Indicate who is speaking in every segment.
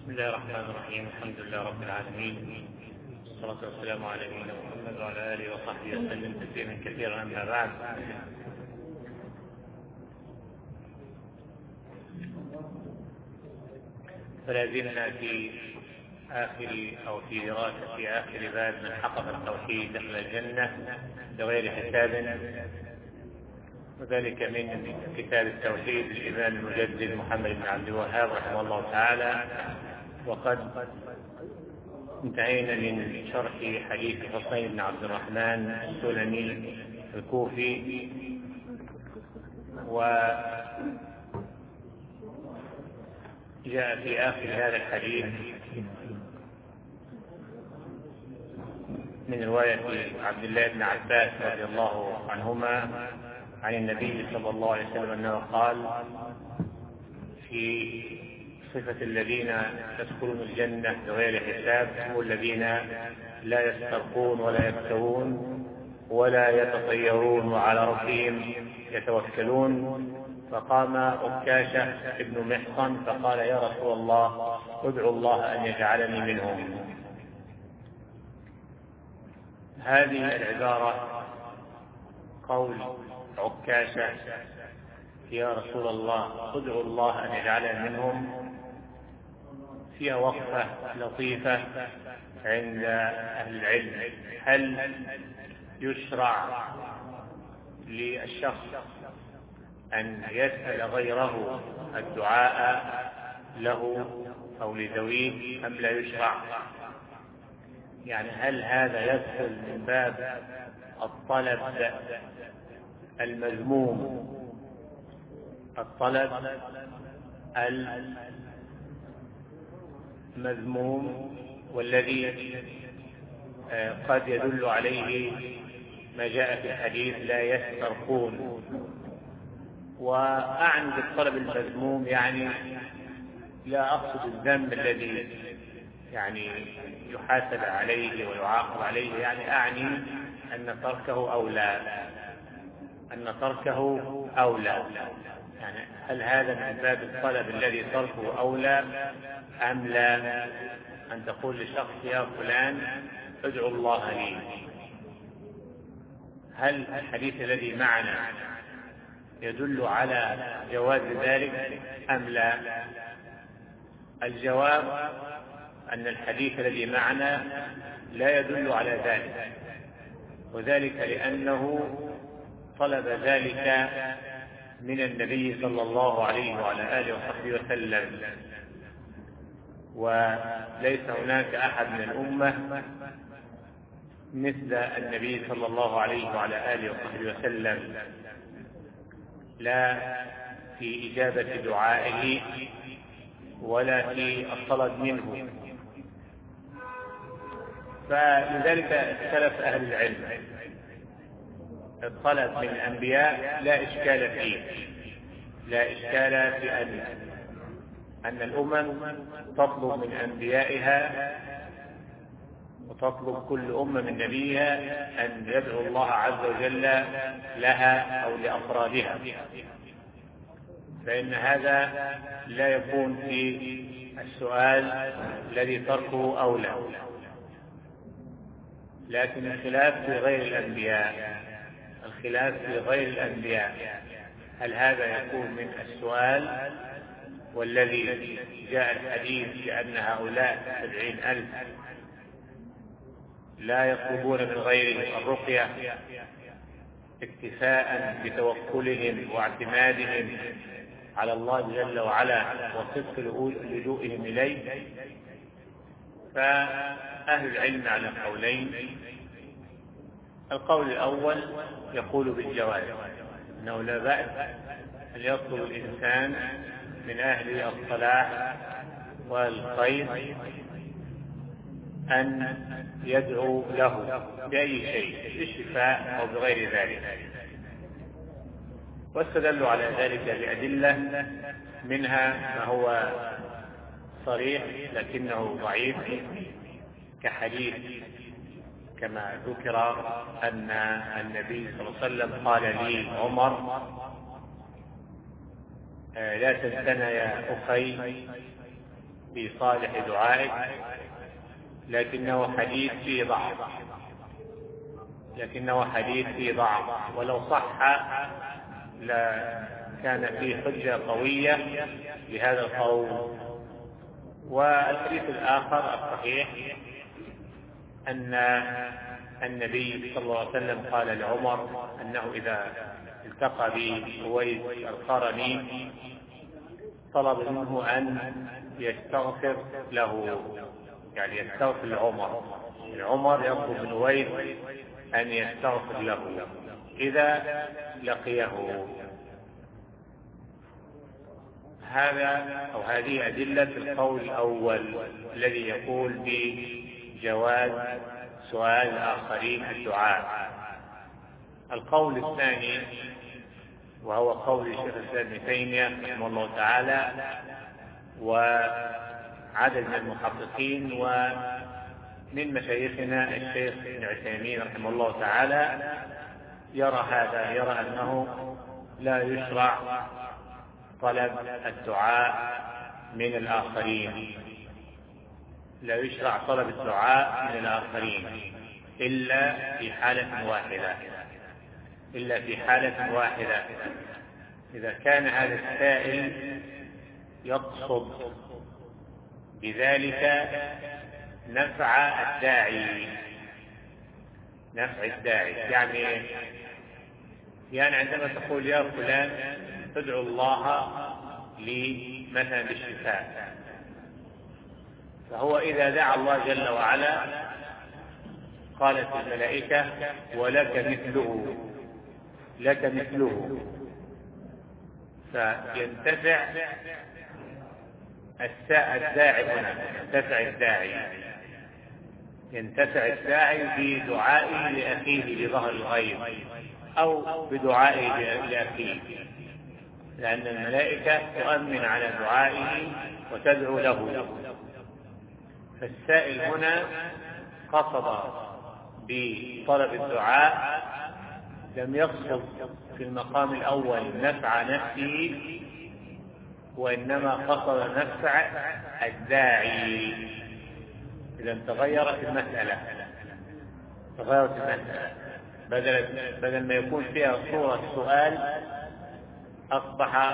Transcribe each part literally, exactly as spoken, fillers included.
Speaker 1: بسم الله الرحمن الرحيم. الحمد لله رب العالمين، والصلاة والسلام على نبينا محمد وعلى آله وصحبه وسلم تسليما كثيرا. أما بعد، فلا زلنا في آخر أو في دراسة في آخر باب من حقق التوحيد دخل الجنة بغير حساب، وذلك من كتاب التوحيد للإمام المجدد محمد بن عبد الوهاب رحمه الله تعالى. وقد انتهينا من شرح حديث حسين بن عبد الرحمن السلمي الكوفي، وجاء في آخر هذا الحديث من رواية عبد الله بن عباس رضي الله عنهما عن النبي صلى الله عليه وسلم أنه قال في صفة الذين يدخلون الجنة بغير حساب: هم الذين لا يسترقون ولا يكتوون ولا يتطيرون وعلى ربهم يتوكلون. فقام عكاشة ابن محصن فقال: يا رسول الله، ادعو الله أن يجعلني منهم. هذه العبارة قول عكاشة: يا رسول الله ادعو الله أن يجعلني منهم، فيها وقفة لطيفة عند أهل العلم. هل يشرع للشخص أن يسأل غيره الدعاء له أو لذويه أم لا يشرع؟ يعني هل هذا يدخل من باب الطلب المذموم، الطلب المذموم والذي قد يدل عليه ما جاء في الحديث: لا يسترقون. وأعني بالطلب المذموم يعني لا أقصد الذنب الذي يعني يحاسب عليه ويعاقب عليه، يعني أعني أن تركه أولى، أن تركه أولى. يعني هل هذا من باب الطلب الذي تركه أولى أم لا؟ أن تقول لشخص: يا فلان ادعو الله لي. هل الحديث الذي معنا يدل على جواز ذلك أم لا؟ الجواب أن الحديث الذي معنا لا يدل على ذلك، وذلك لأنه طلب ذلك من النبي صلى الله عليه وعلى آله وصحبه وسلم، وليس هناك أحد من الأمة مثل النبي صلى الله عليه وعلى آله وصحبه وسلم، لا في إجابة دعائه ولا في الطلب منه. فلذلك اختلف أهل العلم. الطلب من الأنبياء لا إشكال فيه، لا إشكال في أن أن الأمم تطلب من أنبيائها وتطلب كل أمة من نبيها أن يدعو الله عز وجل لها أو لأفرادها، فإن هذا لا يكون في السؤال الذي تركه أولى. لكن الخلاف في غير الأنبياء، الخلاف في غير الأنبياء هل هذا يكون من السؤال، والذي جاء الحديث بأن هؤلاء سبعين ألف لا يطلبون من غيرهم الرقية اكتفاء بتوكلهم واعتمادهم على الله جل وعلا وصدق لجوئهم إليه؟ فأهل العلم على قولين. القول الأول يقول بالجواز، أنه لا بأس أن يطلب الإنسان من أهل الصلاح والخير أن يدعو له بأي شيء، بالشفاء أو بغير ذلك. واستدلوا على ذلك بأدلة، منها ما هو صريح لكنه ضعيف، كحديث كما ذكر أن النبي صلى الله عليه وسلم قال لي عمر: لا تنسنا يا أخي في صالح دعائك، لكنه حديث فيه ضعف لكنه حديث فيه ضعف ولو صح لكان فيه حجة قوية لهذا القول. والحديث الآخر الصحيح أن النبي صلى الله عليه وسلم قال لعمر أنه إذا التقى بأويس القرني طلب منه أن يستغفر له، يعني يستغفر لعمر. عمر يطلب من أويس أن يستغفر له إذا لقيه. هذا أو هذه أدلة القول الأول الذي يقول بجواز سؤال الآخرين الدعاء. القول الثاني وهو قول الشيخ الإسلام ابن تيمية رحمه الله تعالى وعدد من المحققين ومن مشايخنا الشيخ ابن عثيمين رحمه الله تعالى، يرى هذا، يرى أنه لا يشرع طلب الدعاء من الآخرين لا يشرع طلب الدعاء من الآخرين إلا في حالة واحدة إلا في حالة واحدة إذا كان هذا السائل يقصد بذلك نفع الداعي نفع الداعي يعني يعني عندما تقول يا فلان ادعو الله لي مثلا بالشفاء، فهو إذا دعا الله جل وعلا قالت الملائكة ولك مثله لك مثله فينتفع الداعي هنا ينتفع الداعي ينتفع الداعي بدعائه لأخيه بظهر الغيب أو بدعائه لأخيه، لأن الملائكة تؤمن على دعائه وتدعو له. فالسائل هنا قصد بطلب الدعاء لم يقصد في المقام الأول نفع نفسه وإنما قصد نفع الداعي. إذا تغيرت المسألة تغيرت المسألة بدل بدل ما يكون فيها صورة سؤال أصبح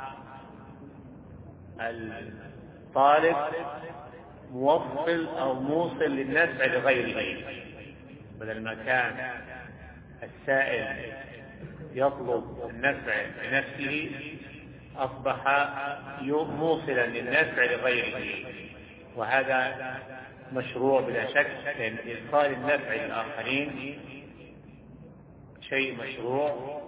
Speaker 1: الطالب موصل أو موصل للنفع لغيره، بدل ما كان السائل يطلب النفع لنفسه أصبح موصلا للنفع لغيره، وهذا مشروع بلا شك، لأن إيصال النفع للآخرين شيء مشروع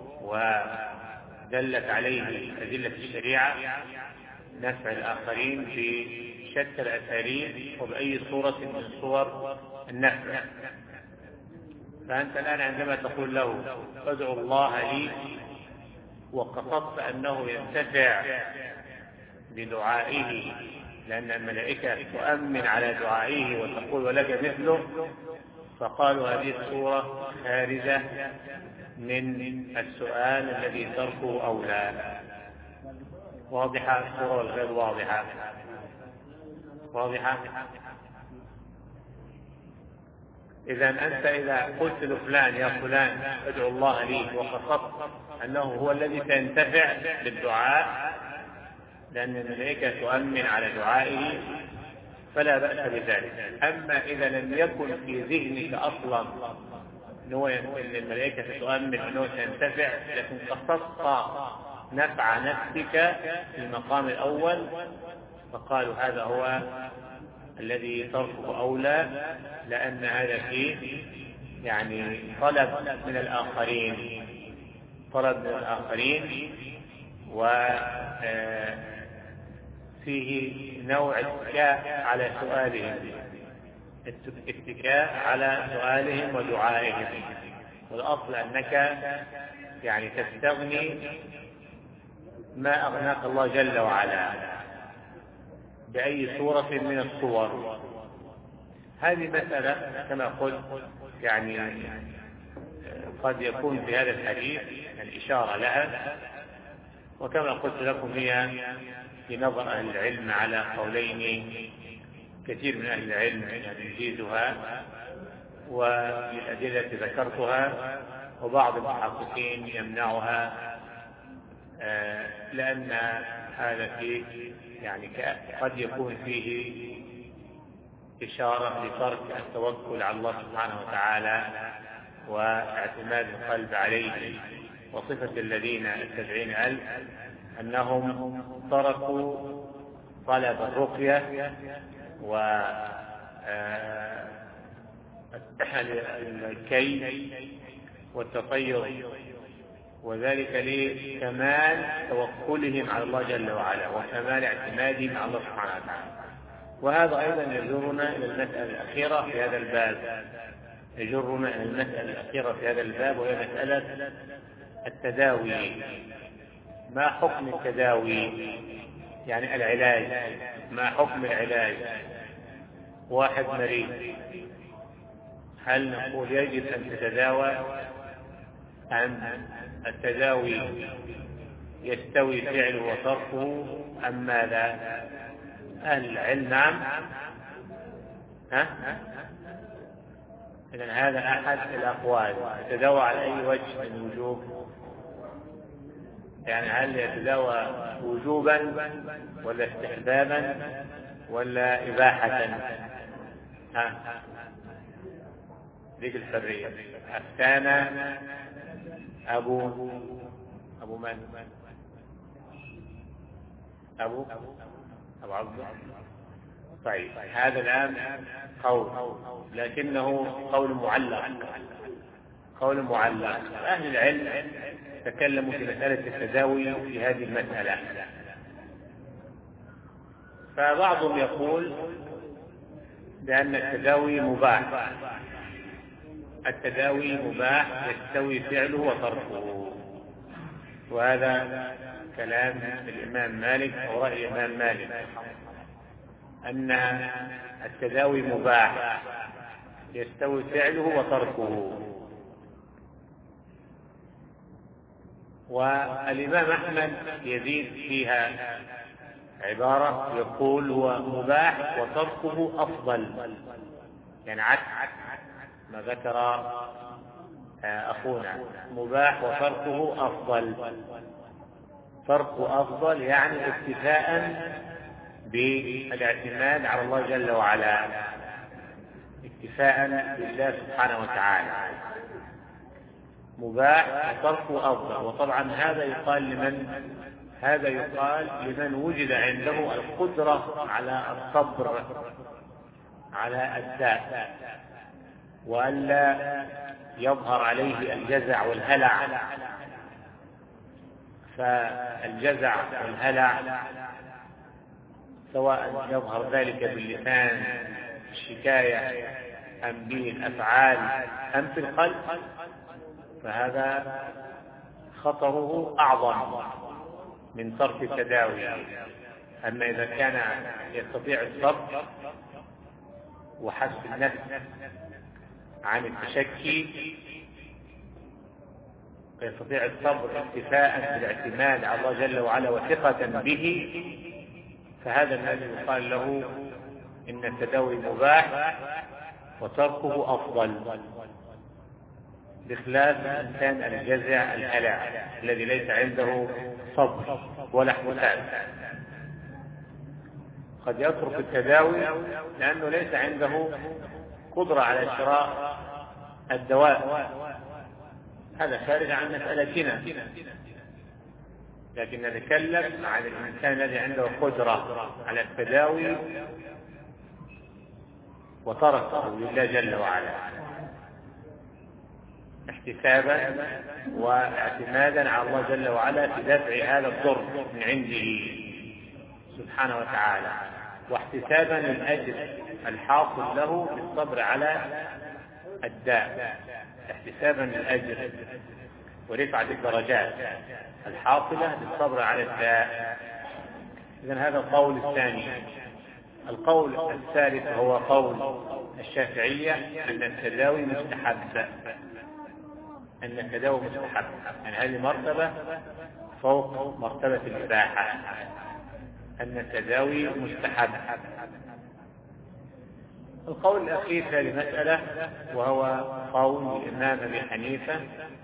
Speaker 1: ودلت عليه أدلة الشريعة، نفع الآخرين في شتى الأساليب وبأي صورة من صور النفع. فأنت الآن عندما تقول له ادعو الله لي وقصدت أنه ينتفع بدعائه لأن الملائكة تؤمن على دعائه وتقول ولك مثله، فقالوا هذه الصورة خارجة من السؤال الذي تركه أولى. واضحة الصورة والغير واضحة؟ واضحة. إذا أنت إذا قلت لفلان يا فلان ادعو الله لي وقصدت أنه هو الذي سينتفع بالدعاء لأن الملائكة تؤمن على دعائه فلا بأس بذلك. أما إذا لم يكن في ذهنك أصلا أن الملائكة تؤمن أنه سينتفع لكن قصدت نفع نفسك في المقام الأول، فقالوا هذا هو الذي تركه أولى، لأن هذا فيه يعني طلب من الآخرين طلب من الآخرين وفيه نوع اتكاء على سؤالهم اتكاء على سؤالهم ودعائهم. والأصل أنك يعني تستغني ما أغناك الله جل وعلا بأي صورة من الصور. هذه مسألة كما قلت يعني قد يكون في هذا الحديث الإشارة لها، وكما قلت لكم هي في نظر أهل العلم على قولين، كثير من أهل العلم يجيزها والأدلة ذكرتها، وبعض المحققين يمنعها لأن هذا فيه يعني قد يكون فيه إشارة لترك التوكل على الله سبحانه وتعالى واعتماد القلب عليه، وصفة الذين السبعين ألف أنهم تركوا طلب الرقية والكي والتطير، وذلك لكمال توكلهم على الله جل وعلا وكمال اعتمادهم على الله سبحانه وتعالى. وهذا أيضا يجرنا إلى المسألة الأخيرة في هذا الباب يجرنا إلى المسألة الأخيرة في هذا الباب وهي مسألة التداوي. ما حكم التداوي؟ يعني العلاج، ما حكم العلاج؟ واحد مريض، هل نقول يجب أن تتداوى أم التداوي يستوي فعله وتركه أم ماذا؟ أهل العلم نعم. ها؟ إذن هذا أحد الأقوال. يتداوى على أي وجه من الوجوه؟ يعني هل يتداوى وجوبا ولا استحبابا ولا إباحة؟ ها؟ ذيك الحرية. أفتانا أبو أبو من؟ أبو أبو عبد. طيب هذا الآن قول، لكنه قول معلق، قول معلق. أهل العلم تكلموا في مسألة التداوي في هذه المسألة، فبعضهم يقول بأن التداوي مباح، التداوي مباح يستوي فعله وتركه، وهذا كلام الإمام مالك أو رأي الإمام مالك أن التداوي مباح يستوي فعله وتركه. والإمام أحمد يزيد فيها عبارة يقول هو مباح وتركه أفضل، يعني عكس ما ذكر أخونا، مباح وتركه أفضل. تركه أفضل يعني اكتفاء بالاعتماد على الله جل وعلا، اكتفاء بالله سبحانه وتعالى. مباح وتركه أفضل. وطبعا هذا يقال لمن هذا يقال لمن وجد عنده القدرة على الصبر على الداء وألا يظهر عليه الجزع والهلع. فالجزع والهلع سواء يظهر ذلك باللسان الشكاية أم بالأفعال أم في القلب، فهذا خطره أعظم من ترك التداوي. أما إذا كان يستطيع الصبر وحبس النفس عن التشكي، يستطيع الصبر اكتفاء بالاعتماد على الله جل وعلا وثقة به، فهذا الذي يقال له إن التداوي مباح وتركه أفضل، بخلاف الإنسان الجزع الهلع الذي ليس عنده صبر ولا احتساب. قد يترك التداوي لأنه ليس عنده قدرة على شراء الدواء، هذا خارج عن مسألتنا، لكن نتكلم عن الإنسان الذي عنده قدرة على التداوي وتركه لله جل وعلا احتسابا واعتمادا على الله جل وعلا في دفع هذا الضر من عنده سبحانه وتعالى، واحتسابا للأجر الحاصل له بالصبر على الداء، احتسابا للأجر ورفعة الدرجات الحاصلة بالصبر على الداء. إذن هذا القول الثاني. القول الثالث هو قول الشافعية أن التداوي مستحب، أن التداوي مستحب، يعني هذه مرتبة فوق مرتبة الإباحة، أن التداوي مستحب. القول الأخير في هذه المسألة وهو قول الإمام أبي حنيفة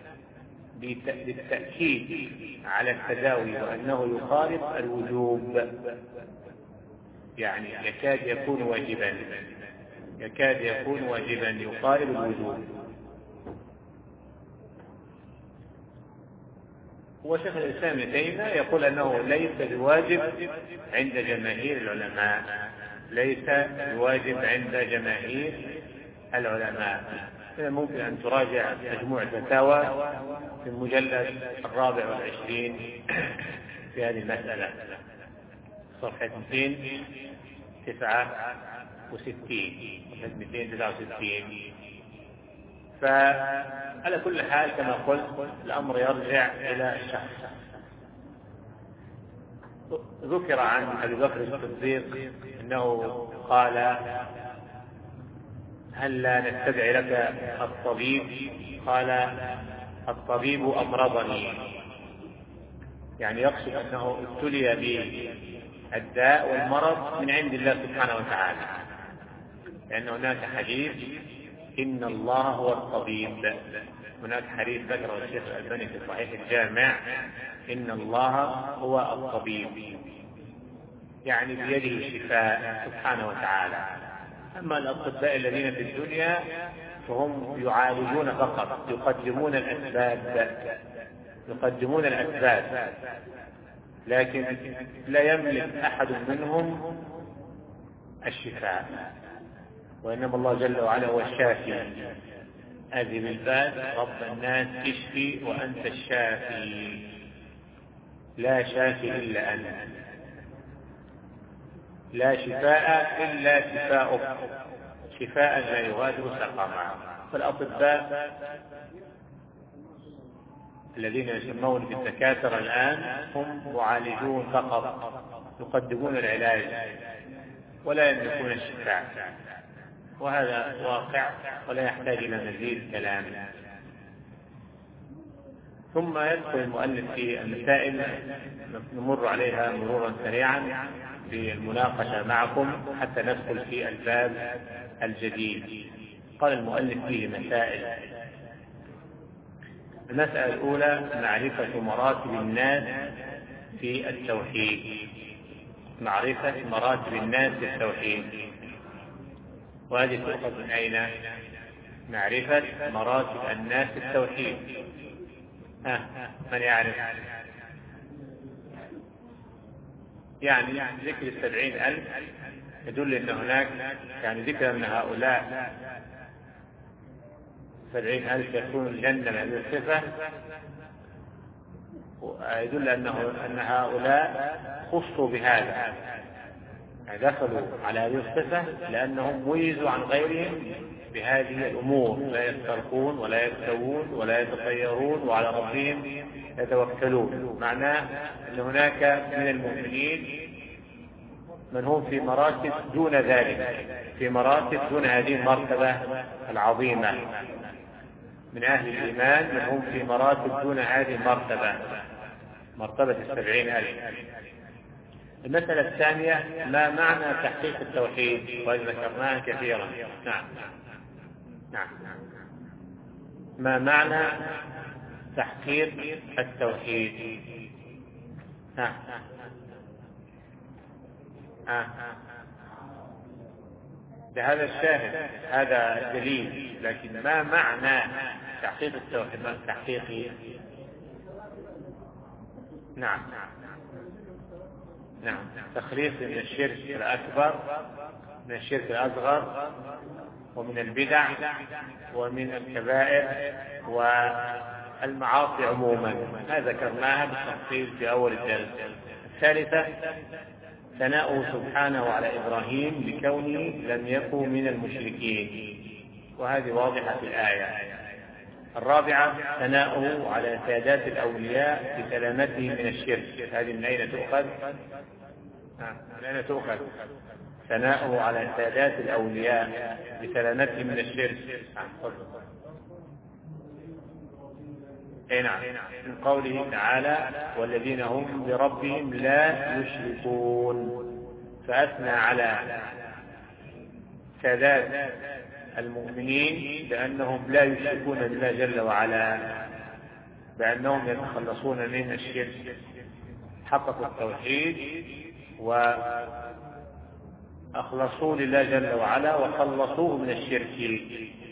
Speaker 1: بالتأكيد على التداوي وأنه يخالف الوجوب، يعني يكاد يكون واجبا، يكاد يكون واجبا يقارب الوجوب. وشيخ الإسلام ابن تيمية يقول أنه ليس بواجب عند جماهير العلماء، ليس بواجب عند جماهير العلماء. ممكن أن تراجع مجموع الفتاوى في المجلد الرابع والعشرين في هذه المسألة، صفحة مئتين وتسعة وستين، صفحة مئتين وتسعة وستين. فعلى كل حال كما قلت الأمر يرجع إلى الشخص. ذكر عن أبي بكر الصديق أنه قال: هل لا نتبع لك الطبيب؟ قال: الطبيب أمرضني، يعني يقصد أنه ابتلي بالداء والمرض من عند الله سبحانه وتعالى، لأن هناك حديث إن الله هو الطبيب، هناك حديث ذكره الشيخ الألباني في صحيح الجامع: إن الله هو الطبيب، يعني بيده الشفاء سبحانه وتعالى. أما الأطباء الذين في الدنيا فهم يعالجون فقط، يقدمون الأسباب، يقدمون الأسباب، لكن لا يملك أحد منهم الشفاء، وإنما الله جل وعلا هو الشافي. أذهب الباس رب الناس اشفي وأنت الشافي، لا شافي إلا أنت، لا شفاء إلا شفاؤك، شفاء لا يغادر سقما. فالأطباء الذين يسمون بالدكاترة الآن هم معالجون فقط، يقدمون العلاج ولا يملكون الشفاء، وهذا واقع ولا يحتاج إلى مزيد كلام. ثم يدخل المؤلف في المسائل نمر عليها مرورا سريعا في المناقشة معكم حتى ندخل في الباب الجديد. قال المؤلف فيه مسائل. المسألة الأولى: معرفة مراتب الناس في التوحيد، معرفة مراتب الناس في التوحيد. وهذه تؤخذ من أين؟ معرفة مراتب الناس في التوحيد. ها من يعرف؟ يعني ذكر السبعين ألف يدل أن هناك، يعني ذكر أن هؤلاء سبعين ألف يكون الجنة بهذه الصفة يدل أنه أن هؤلاء خصوا بهذا، دخلوا على هذه الصفة لأنهم ميزوا عن غيرهم بهذه الأمور، لا يسترقون ولا يكتوون ولا يتطيرون وعلى ربهم يتوكلون. معناه أن هناك من المؤمنين من هم في مراتب دون ذلك، في مراتب دون هذه المرتبة العظيمة من أهل الإيمان، من هم في مراتب دون هذه المرتبة، مرتبة السبعين ألف. المسألة الثانية: ما معنى تحقيق التوحيد؟ وإذ ذكرناها كثيرا. نعم نعم ما معنى تحقيق التوحيد؟ ها ها بهذا الشاهد، هذا دليل، لكن ما معنى تحقيق التوحيد؟ تحقيقه نعم نعم تخليص من الشرك الأكبر، من الشرك الأصغر، ومن البدع، ومن الكبائر والمعاصي عموما. هذا ذكرناها بالتفصيل في أول الدرس. الثالثة: ثناؤه سبحانه على إبراهيم بكونه لم يكن من المشركين، وهذه واضحة في الآية. الرابعة: ثناؤه على سادات الأولياء بسلامته من الشرك. هذه من أين تؤخذ؟ من أين تؤخذ؟ ثناؤه على سادات الأولياء بسلامته من الشرك. اي نعم، من قوله تعالى والذين هم بربهم لا يشركون، فأثنى على سادات المؤمنين بأنهم لا يشركون بالله جل وعلا، بأنهم يتخلصون من الشرك، حققوا التوحيد وأخلصوا لله جل وعلا وخلصوه من الشرك.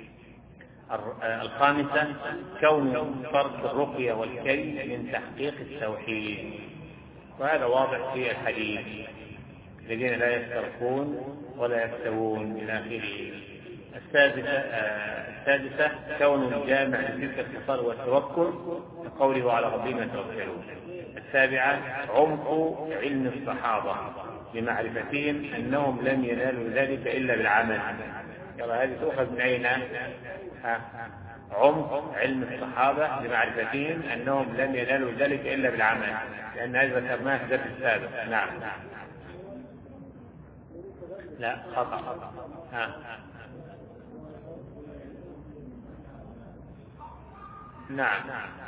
Speaker 1: الخامسة كون ترك الرقية والكي من تحقيق التوحيد، وهذا واضح في الحديث الذين لا يسترقون ولا يكتوون إلى آخره. السادسة السادسة كون جامع لتلك الخصال والتوكل كقوله على ربنا يتوكلون. السابعة عمق علم الصحابة لمعرفتهم أنهم لم ينالوا ذلك إلا بالعمل. يلا هذه تؤخذ من أين؟ عمق علم الصحابة لمعرفتهم أنهم لم ينالوا ذلك إلا بالعمل، لأن هذا ذكرناه في الدرس السابق. نعم لا خطأ. ها. نعم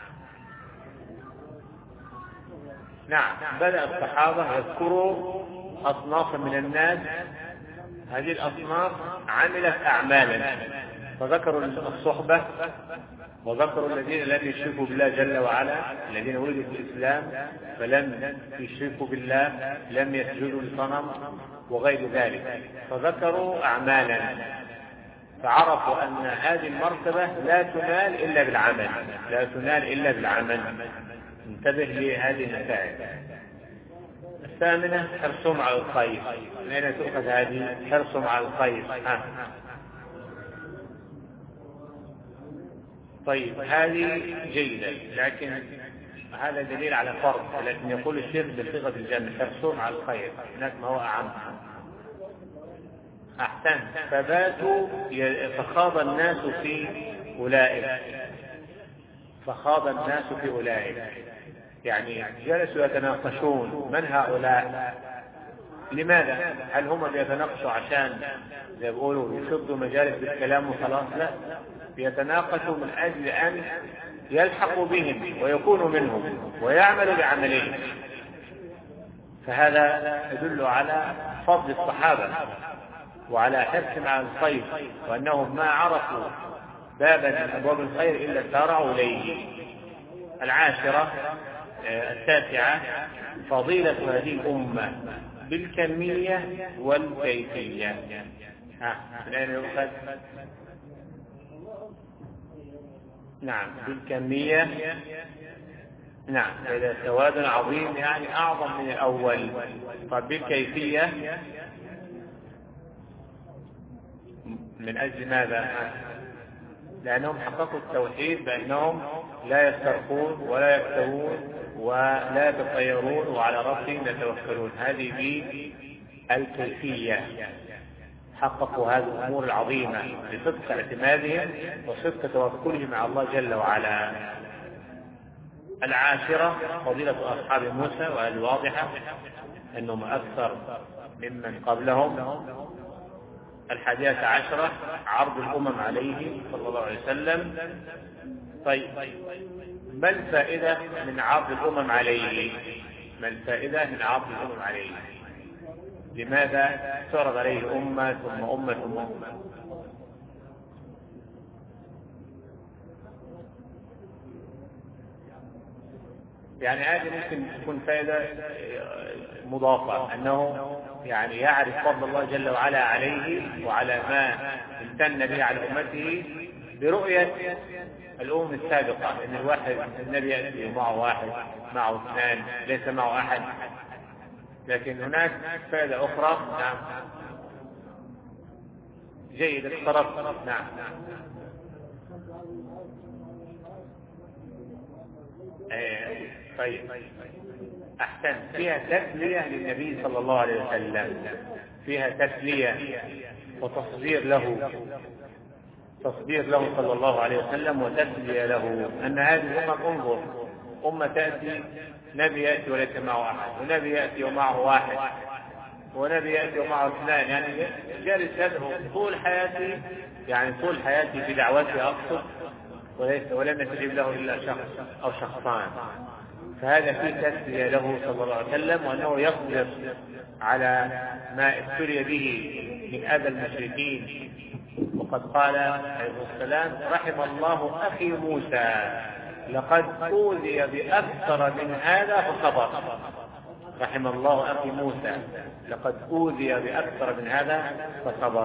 Speaker 1: نعم بدأ الصحابة يذكروا أصنافا من الناس، هذه الأصناف عملت أعمالا، فذكروا الصحبة وذكروا الذين لم يشركوا بالله جل وعلا، الذين ولدوا في الإسلام فلم يشركوا بالله، لم يسجدوا لصنم وغير ذلك، فذكروا أعمالا، فعرفوا أن هذه المرتبة لا تنال إلا بالعمل، لا تنال إلا بالعمل. انتبه لهذه المسائل. الثامنة حرصهم على الخير. من أين تؤخذ هذه؟ حرصهم على الخير. ها. طيب هذه جيدة، لكن هذا دليل على فرق، لكن يقول الشيخ بصيغة الجمع حرصهم على الخير، هناك ما هو أعم. أحسن. فباتوا فخاض الناس في أولئك، فخاض الناس في أولئك يعني جلسوا يتناقشون من هؤلاء، لماذا؟ هل هم بيتناقشوا عشان يقولوا يفضوا مجالس بالكلام وخلاص؟ لا، بيتناقشوا من أجل أن يلحقوا بهم ويكونوا منهم ويعملوا بعملهم. فهذا يدل على فضل الصحابة وعلى حرصهم على الخير، وأنهم ما عرفوا بابا من أبواب الخير إلا سارعوا إليه. العاشرة التاسعة فضيلة هذه الأمة بالكمية والكيفية. ها الآن يؤخذ. نعم بالكمية. نعم إذا سواد عظيم يعني أعظم من الأول. طب بالكيفية من أجل ماذا؟ لأنهم حققوا التوحيد بأنهم لا يسترقون ولا يكتوون ولا يتطيرون وعلى ربهم يتوكلون. هذه بالكيفية حققوا هذه الأمور العظيمة بصدق اعتمادهم وصدق توكلهم على الله جل وعلا. العاشرة فضيلة أصحاب موسى، وهذه واضحة أنهم أكثر ممن قبلهم. الحادية عشرة عرض الأمم عليه صلى الله عليه وسلم. طيب ما الفائدة من عرض الأمم عليه؟ ما الفائدة من عرض الأمم عليه؟ لماذا تعرض عليه أمة ثم أمة ثم أمة؟ يعني هذه ممكن تكون فائدة مضافة، أنه يعني يعرف فضل الله جل وعلا عليه وعلى ما امتن به على أمته برؤية الأمم السابقة، أن الواحد النبي يأتي ومعه واحد معه اثنان ليس معه أحد. لكن هناك فائدة أخرى. نعم جيد اقتربت. نعم ايه طيب أحسن. فيها تسلية للنبي صلى الله عليه وسلم، فيها تسلية وتصدير له، تصدير له صلى الله عليه وسلم وتسلية له أن هذه الأمة انظر أمة تأتي نبي يأتي وليس معه أحد، ونبي يأتي ومعه واحد، ونبي يأتي ومعه اثنان، يعني جالس يدعو طول حياتي، يعني طول حياتي في دعوتي أقصد، وليس ولم يستجب له إلا شخص أو شخصان، فهذا فيه تسلية له صلى الله عليه وسلم، وأنه يصبر على ما ابتلي به من أذى المشركين. وقد قال عليه السلام: رحم الله أخي موسى لقد أوذي بأكثر من هذا فصبر. رحم الله أخي موسى لقد أوذي بأكثر من هذا فصبر.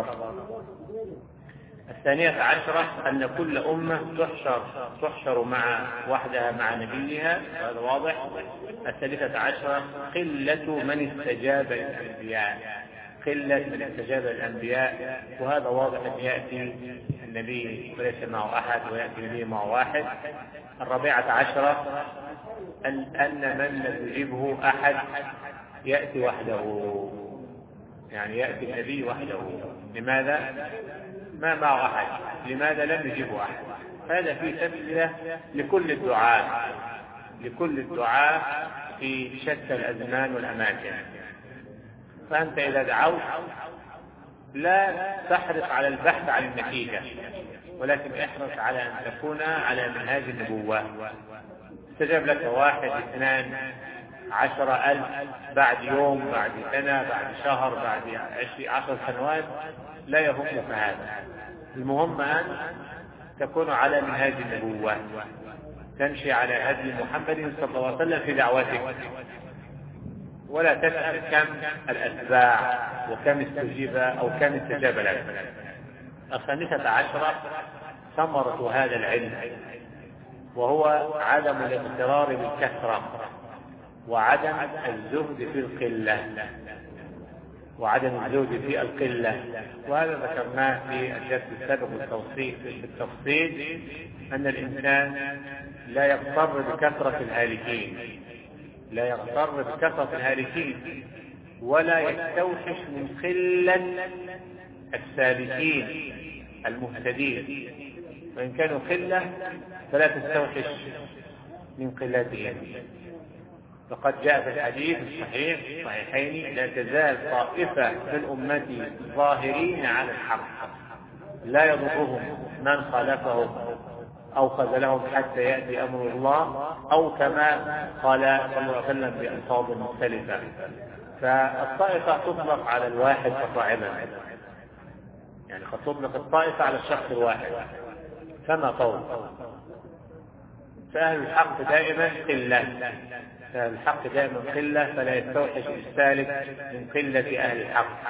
Speaker 1: الثانية عشرة أن كل أمة تحشر تحشر مع وحدها مع نبيها، هذا واضح. الثالثة عشرة قلة من استجاب للأنبياء، قلة من استجاب للأنبياء، وهذا واضح أن يأتي النبي وليس معه أحد ويأتي النبي معه واحد. الرابعة عشرة أن أن من لم يجبه أحد يأتي وحده، يعني يأتي النبي وحده. لماذا؟ ما معه أحد، لماذا لم يجبه أحد؟ هذا فيه تسلية لكل الدعاء لكل الدعاء في شتى الأزمان والأماكن. فأنت إذا دعوت لا تحرص على البحث عن النتيجة، ولكن احرص على أن تكون على منهاج النبوة. استجاب لك واحد اثنان عشر ألف بعد يوم بعد سنة بعد شهر بعد عشر عشر سنوات لا يهمك هذا، المهم أن تكون على منهاج النبوة، تمشي على هدي محمد صلى الله عليه وسلم في دعوتك، ولا تسأل كم الأتباع وكم استجيب أو كم استجاب لك. الخامسة عشرة ثمرة هذا العلم، وهو عدم الاغترار بالكثرة وعدم الزهد في القلة وعدم الزهد في القلة وهذا ذكرناه في الدرس السابق بالتفصيل، أن الإنسان لا يغتر بكثرة الهالكين لا يغتر بكثرة الهالكين ولا يستوحش من قلة السالكين المهتدين، وإن كانوا قلة فلا تستوحش من قلتهم. فقد جاء في الحديث الصحيح صحيحين: لا تزال طائفة من أمتي ظاهرين على الحق لا يضرهم من خالفهم أو خذلهم حتى يأتي أمر الله، أو كما قال صلى الله عليه وسلم بألفاظ مختلفة. فالطائفة تطلق على الواحد فصاعدا، يعني قد تطلق الطائفة على الشخص الواحد فما طول. فأهل الحق دائما قلة فأهل الحق دائما قلة فلا يستوحش السالك من قلة أهل الحق.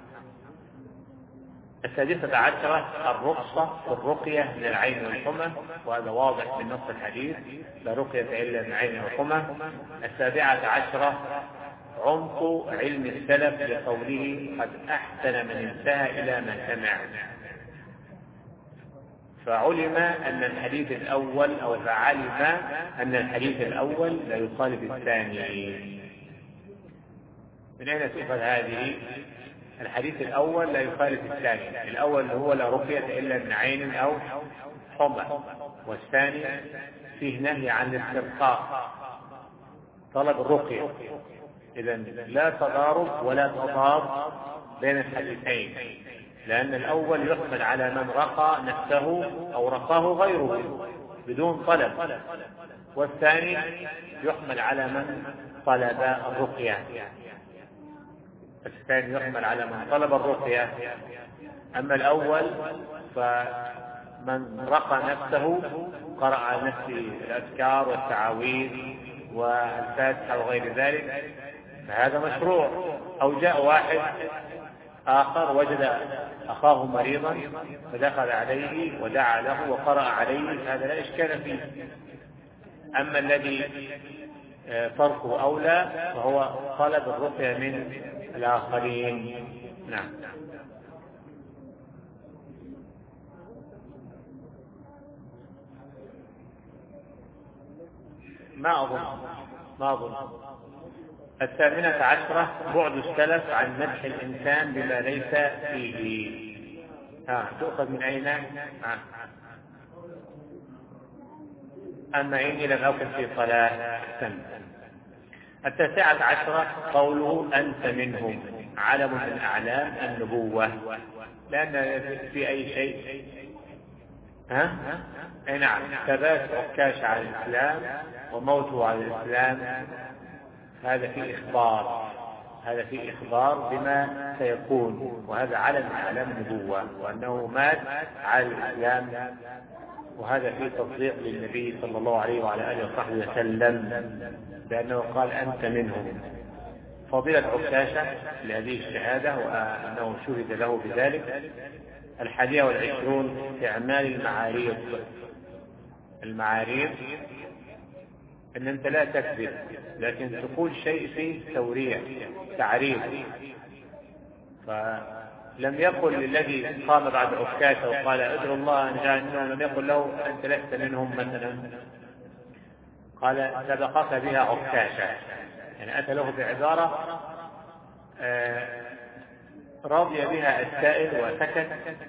Speaker 1: السادسة عشرة الرخصة في الرقية من العين والحمى، وهذا واضح من نص الحديث: لا رقية إلا من عين والحمى. السابعة عشرة عمق علم السلف لقوله: قد أحسن من انتهى إلى ما سمع. فعلم أن الحديث الأول أو فعلم أن الحديث الأول لا يخالف الثاني. من أين تؤخذ هذه؟ الحديث الأول لا يخالف الثاني. الأول هو لا رقية إلا من عين أو حمى، والثاني فيه نهي عن الاسترقاء طلب الرقية. إذن لا تضارب ولا تضاد بين الحديثين، لأن الأول يحمل على من رقى نفسه أو رقاه غيره بدون طلب، والثاني يحمل على من طلب الرقية. الثاني يحمل على من طلب الرقية. أما الأول فمن رقى نفسه قرأ على نفسه الأذكار والتعاويذ والفاتحة وغير ذلك فهذا مشروع. أو جاء واحد آخر وجد أخاه مريضا فدخل عليه ودعا له وقرأ عليه، هذا لا إشكال فيه. أما الذي تركه أولى فهو طلب الرقية من الآخرين. نعم. ما أظن ما أظن الثامنة عشرة بعد السلف عن مدح الإنسان بما ليس فيه. ها تؤخذ من أين؟ ها. أما إني لم أكن في صلاة أحسن. التاسعة عشرة قوله أنت منهم علم من أعلام النبوة، لأن في أي شيء ها؟ أي نعم، ثبات عكاش على الإسلام وموته على الإسلام هذا فيه إخبار، هذا فيه إخبار بما سيكون، وهذا علم من أعلام النبوة، وأنه مات على الإسلام، وهذا فيه تصديق للنبي صلى الله عليه وعلى آله وصحبه وسلم بأنه قال أنت منهم. فضيلة عكاشة لهذه الشهادة وأنه شهد له بذلك. الحادية والعشرون في أعمال المعاريض. المعاريض أن أنت لا تكذب، لكن تقول شيء فيه تورية تعريض. فلم يقل للذي قام بعد عكاشة وقال ادعو الله أن جاء منهم، لم يقل له أنت لست منهم مثلا، قال سبقك بها عكاشة، يعني أتى له بعبارة راضي بها السائل وسكت،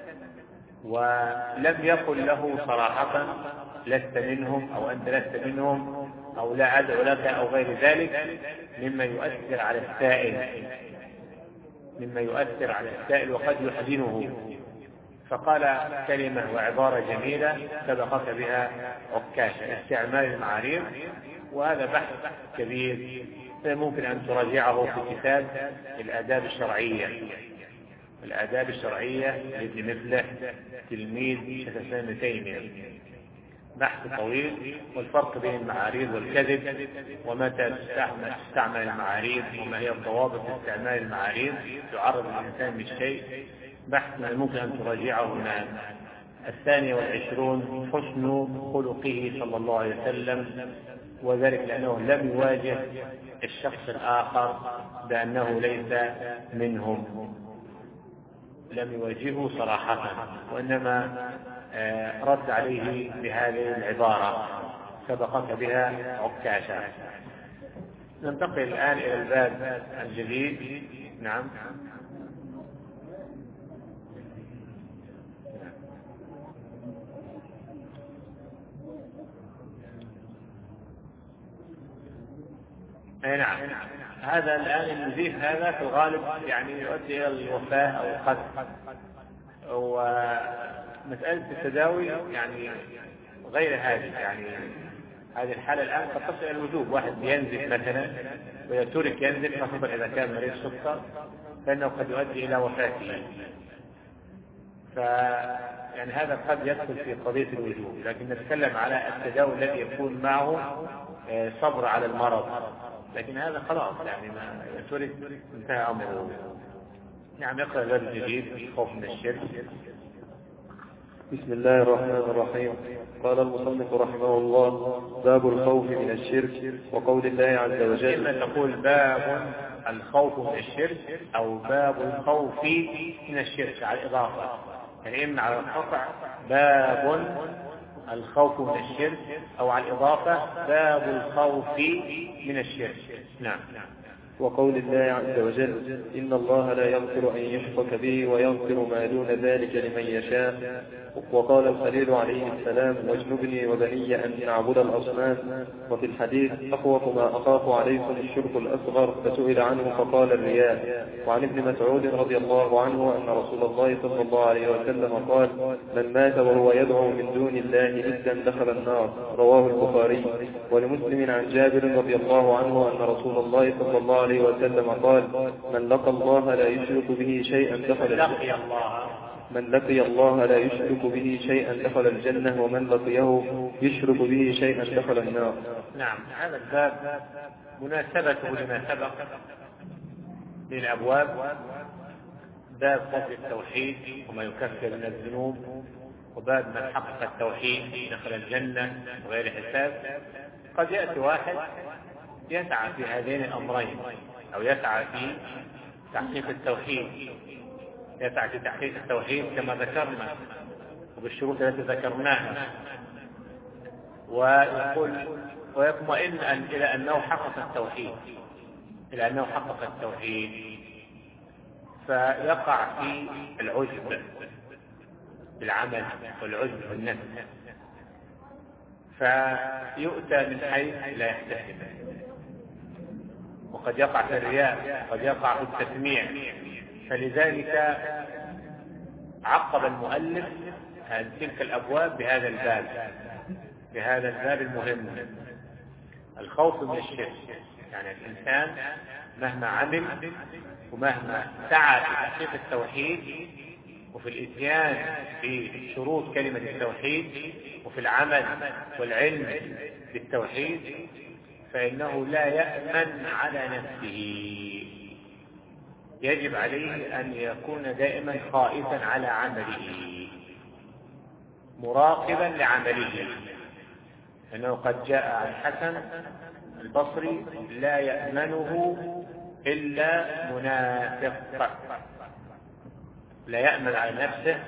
Speaker 1: ولم يقل له صراحة لست منهم أو أنت لست منهم أو لا أدعو لك أو غير ذلك، مما يؤثر على السائل مما يؤثر على السائل وقد يحزنه. فقال كلمة وعبارة جميلة سبقك بها عكاشة، استعمال المعاريض، وهذا بحث كبير ممكن أن تراجعه في كتاب الآداب الشرعية الآداب الشرعية لابن مفلح تلميذ شيخ الإسلام ابن تيمية، بحث طويل، والفرق بين المعاريض والكذب، ومتى تستعمل المعاريض، وما هي الضوابط لاستعمال المعاريض تعرض الإنسان للشيء، بحث ممكن أن تراجعه هنا. الثانية والعشرون حسن خلقه صلى الله عليه وسلم، وذلك لأنه لم يواجه الشخص الآخر بأنه ليس منهم، لم يواجهه صراحة، وإنما رد عليه بهذه العبارة سبقك بها عكاشة. ننتقل الآن إلى الباب الجديد. نعم. أي نعم، هذا الآن النزيف هذا في الغالب يعني يؤدي إلى الوفاة أو القتل، ومسألة التداوي يعني غير هذه، يعني هذه الحالة الآن قد تصل إلى الوجوب. واحد ينزف مثلا وإذا ترك ينزف، خاصة إذا كان مريض سكر، فإنه قد يؤدي إلى وفاته. ف يعني هذا قد يدخل في قضية الوجوب، لكن نتكلم على التداوي الذي يكون معه صبر على المرض، لكن هذا خلاص يعني ما ترك انتهى أمره. نعم. يقرأ الباب الجديد خوف من الشرك.
Speaker 2: بسم الله الرحمن الرحيم. قال المصنف رحمه الله: باب الخوف من الشرك، وقول الله عز وجل.
Speaker 1: إما تقول باب الخوف من الشرك أو باب الخوف من الشرك على الإضافة، يعني إما على القطع باب الخوف من الشرك، أو على الإضافة باب الخوف من الشرك. نعم.
Speaker 2: وقول الله عز وجل: إن الله لا يغفر أن يشرك به ويغفر ما دون ذلك لمن يشاء. وقال الخليل عليه السلام: واجنبني وبني أن نعبد الأصنام. وفي الحديث: أخوف ما أخاف عليكم الشرك الأصغر، فسئل عنه فقال الرياء. وعن ابن مسعود رضي الله عنه أن رسول الله صلى الله عليه وسلم قال: من مات وهو يدعو من دون الله ندا دخل النار. رواه البخاري. ولمسلم عن جابر رضي الله عنه أن رسول الله صلى الله عليه وسلم قال: من لقى الله لا يشرك به شيئا دخل الجنة من لقي الله لا يشرك به شيئا دخل الجنة، ومن لقيه يشرك به شيئا دخل النار.
Speaker 1: نعم. هذا الباب مناسبته لما سبق للأبواب، باب فضل التوحيد وما يكفر من الذنوب، وباب من حقق التوحيد دخل الجنة وغير حساب. قد يأتي واحد يسعى في هذين الأمرين، أو يسعى في تحقيق التوحيد يسعى في تحقيق التوحيد كما ذكرنا وبالشروط التي ذكرناها، ويقول ويطمئن إلى أنه حقق التوحيد إلى أنه حقق التوحيد فيقع في العجب بالعمل والعجب بالنفس، فيؤتى من حيث لا يحتسب، وقد يقع في الرياء، وقد يقع في التسميع. فلذلك عقب المؤلف تلك الأبواب بهذا الباب بهذا الباب المهم، الخوف من الشرك. يعني الإنسان مهما عمل ومهما سعى في تحقيق التوحيد وفي الإتيان بشروط كلمة التوحيد وفي العمل والعلم بالتوحيد، فإنه لا يأمن على نفسه. يجب عليه أن يكون دائما خائفا على عمله، مراقبا لعمله. أنه قد جاء عن حسن البصري: لا يأمنه إلا منافق. لا يأمن على نفسه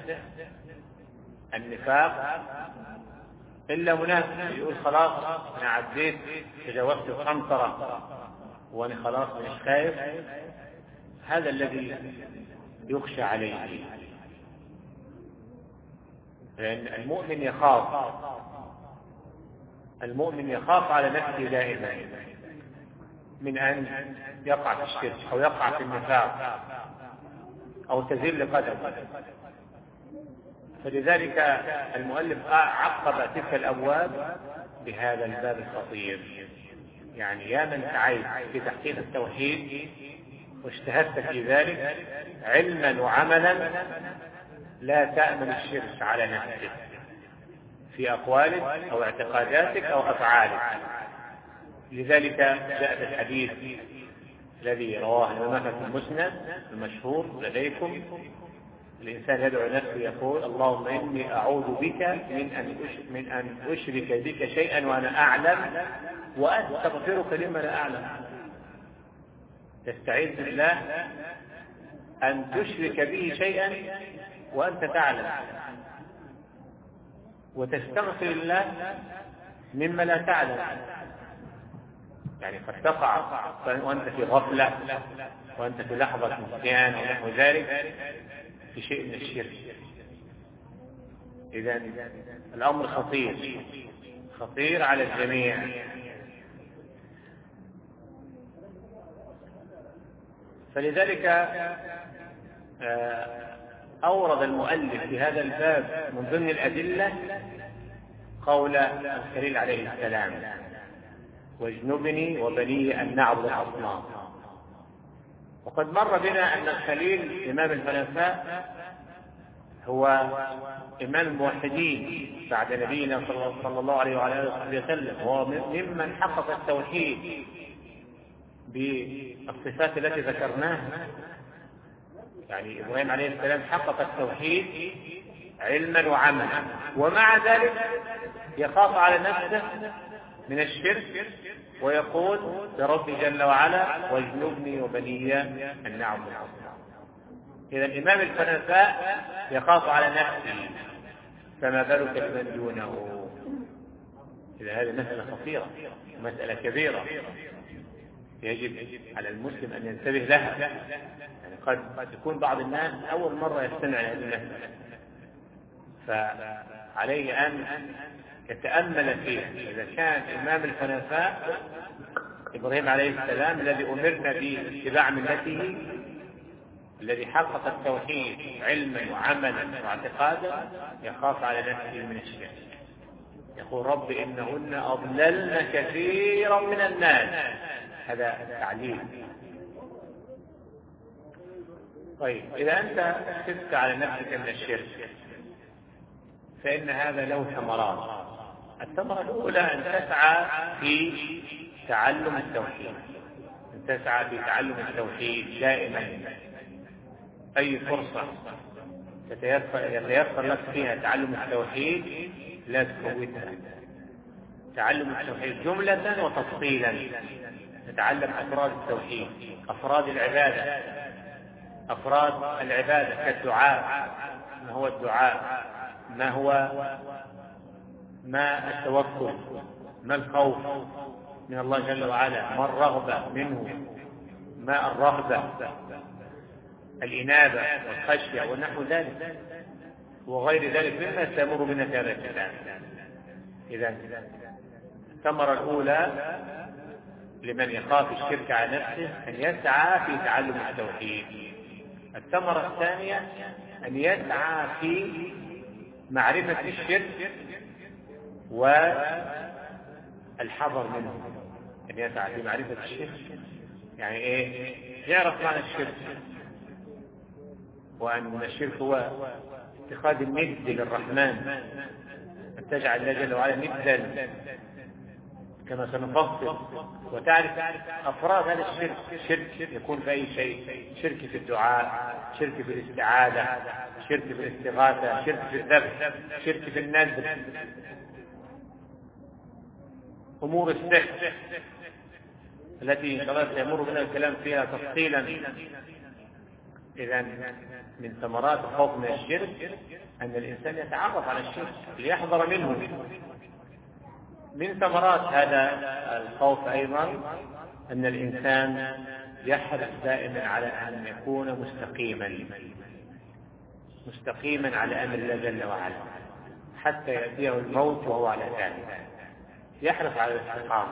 Speaker 1: النفاق إلا منافق. يقول خلاص أنا عديت تجاوزت الخمسرة وأنا خلاص مش خايف. هذا الذي يخشى عليه، لأن المؤمن يخاف المؤمن يخاف على نفسه دائما من أن يقع في الشرك أو يقع في النفاق أو تزل قدمه. فلذلك المؤلف عقب تلك الأبواب بهذا الباب الخطير. يعني يا من سعيت في تحقيق التوحيد واجتهدت في ذلك علما وعملا، لا تأمن الشرك على نفسك في أقوالك أو اعتقاداتك أو أفعالك. لذلك جاء في الحديث الذي رواه الإمام أحمد في المسند المشهور لديكم: الإنسان يدعو نفسه يقول: اللهم إني أعوذ بك من أن من أن أشرك بك شيئا وأنا أعلم وأستغفرك لما لا أعلم. تستعيذ بالله أن تشرك به شيئا وأنت تعلم، وتستغفر الله مما لا تعلم. يعني قد تقع وأنت في غفلة وأنت في لحظة نسيان ونحو ذلك في شيء من الشرك. إذن الأمر خطير خطير على الجميع. فلذلك أورد المؤلف في هذا الباب من ضمن الأدلة قول الخليل عليه السلام: واجنبني وبني أن نعبد الأصنام. وقد مر بنا أن الخليل إمام الحنفاء هو إمام الموحدين بعد نبينا صلى الله عليه وعلى وسلم، هو ممن حقق التوحيد بالصفات التي ذكرناها. يعني إبراهيم عليه السلام حقق التوحيد علما وعملا، ومع ذلك يخاف على نفسه من الشرك ويقول لرب جل وعلا: واجنبني وبني أن نعبد الأصنام. إذا الإمام الحنفاء يخاف على نفسه، فما بالك بمن دونه؟ إذا هذه مسألة خطيرة، مسألة كبيرة، يجب على المسلم أن ينتبه لها. يعني قد يكون بعض الناس أول مرة يستمع لهذه المسألة، فعليه أن يتأمل فيها. إذا كان إمام الحنفاء إبراهيم عليه السلام الذي أمرنا باتباع ملته، الذي حقق التوحيد علما وعملا واعتقادا، يخاف على نفسه من الشرك، يقول: رب إنهن أضللن كثيرا من الناس. هذا تعليل. طيب، إذا أنت خفت على نفسك من الشرك فإن هذا له ثمرات. الثمرة الأولى أن تسعى في تعلم التوحيد، أن تسعى في تعلم التوحيد دائما. أي فرصة يتيسر لك فيها تعلم التوحيد لا تفوتها. تعلم التوحيد جملة وتفصيلا. تتعلم أفراد التوحيد، أفراد العبادة أفراد العبادة كالدعاء. ما هو الدعاء؟ ما هو ما التوكل؟ ما الخوف من الله جل وعلا؟ ما الرغبة منه؟ ما الرهبة؟ الإنابة والخشية ونحو ذلك وغير ذلك مما تأمر بنا في هذا الكتاب. إذا الثمرة الأولى لمن يخاف الشرك على نفسه أن يسعى في تعلم التوحيد. الثمرة الثانية أن يسعى في معرفة الشرك والحذر منه، أن يسعى في معرفة الشرك. يعني إيه؟ يعرف معنى الشرك، وأن الشرك هو اتخاذ الند للرحمن، أن تجعل الله جل وعلا ندا كما سنفصل، وتعرف أفراد هذا الشرك. شرك يكون في أي شيء، شرك في الدعاء، شرك في الاستعاذة، شرك في الاستغاثة، شرك في الذبح، شرك في النذر، أمور السحر التي إن شاء الله سيمر بنا الكلام فيها تفصيلا. إذن من ثمرات الخوف من الشرك أن الإنسان يتعرف على الشرك ليحذر منه. من ثمرات هذا الخوف أيضا أن الإنسان يحرص دائما على أن يكون مستقيما مستقيما على أمر الله جل وعلا حتى يأتيه الموت وهو على ذلك. يحرص على الاستقامة